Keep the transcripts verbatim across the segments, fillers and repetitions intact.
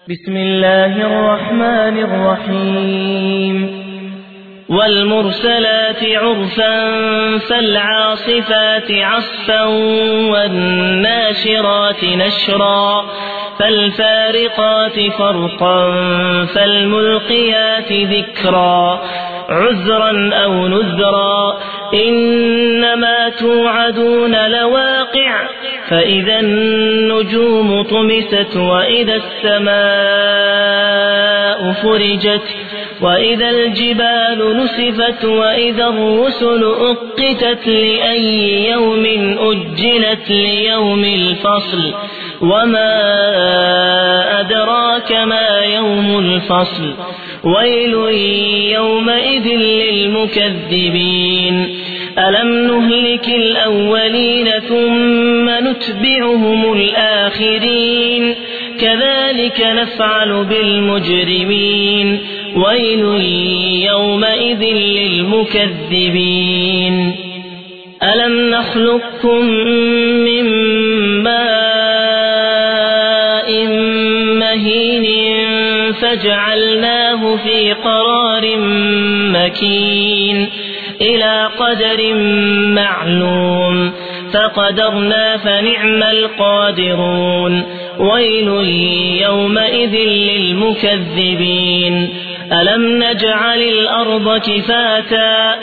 بسم الله الرحمن الرحيم والمرسلات عرفا فالعاصفات عصفا والناشرات نشرا فالفارقات فرقا فالملقيات ذكرا عذرا أو نذرا إنما توعدون لواقع فإذا النجوم طمست وإذا السماء فرجت وإذا الجبال نسفت وإذا الرسل أقتت لأي يوم أجلت ليوم الفصل وما أدراك ما يوم الفصل ويل يومئذ للمكذبين ألم نهلك الأولين ثم نتبعهم الآخرين كذلك نفعل بالمجرمين ويل يومئذ للمكذبين ألم نخلقكم من ماء مهين فجعلناه في قرار مكين إلى قدر معلوم فقدرنا فنعم القادرون ويل يومئذ للمكذبين ألم نجعل الأرض كفاتا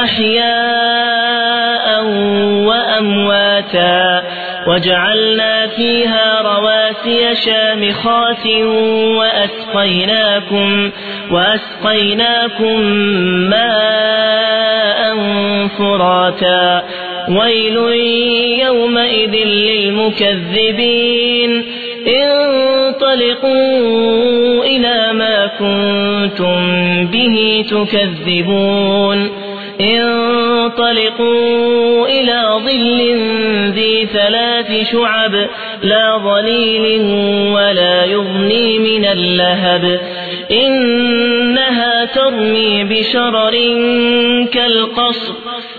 أحياء وأمواتا وجعلنا فيها رواسي شامخات وأسقيناكم, وأسقيناكم ماء فراتا ويل يومئذ للمكذبين انطلقوا إلى ما كنتم به تكذبون انطلقوا إلى ظل ذي ثلاث شعب لا ظليل ولا يغني من اللهب إنها ترمي بشرر كالقصر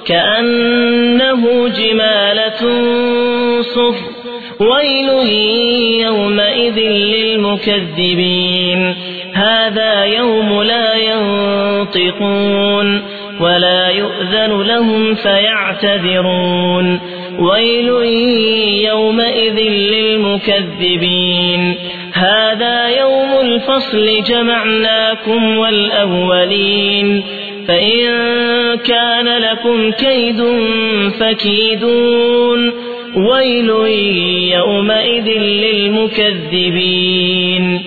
كأنه جمالة صفر ويل يومئذ للمكذبين هذا يوم لا ينطقون ولا يؤذن لهم فيعتذرون ويل يومئذ للمكذبين هذا يوم الفصل جمعناكم والأولين فإن كان لكم كيد فكيدون ويل يومئذ للمكذبين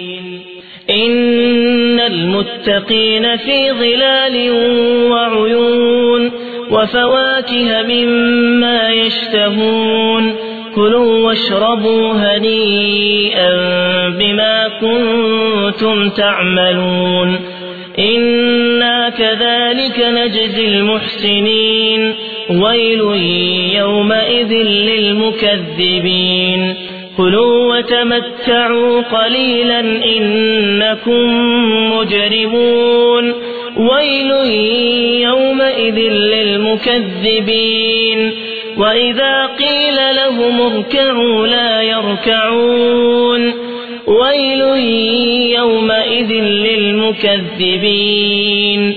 إن المتقين في ظلال وعيون وفواكه مما يشتهون كلوا واشربوا هنيئا بما كنتم تعملون إنا كذلك نجزي المحسنين ويل يومئذ للمكذبين كلوا وتمتعوا قليلا إنكم مجرمون ويل يومئذ للمكذبين وإذا قيل لهم اركعوا لا يركعون ويل يومئذ للمكذبين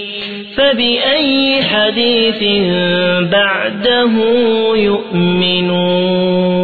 فبأي حديث بعده يؤمنون.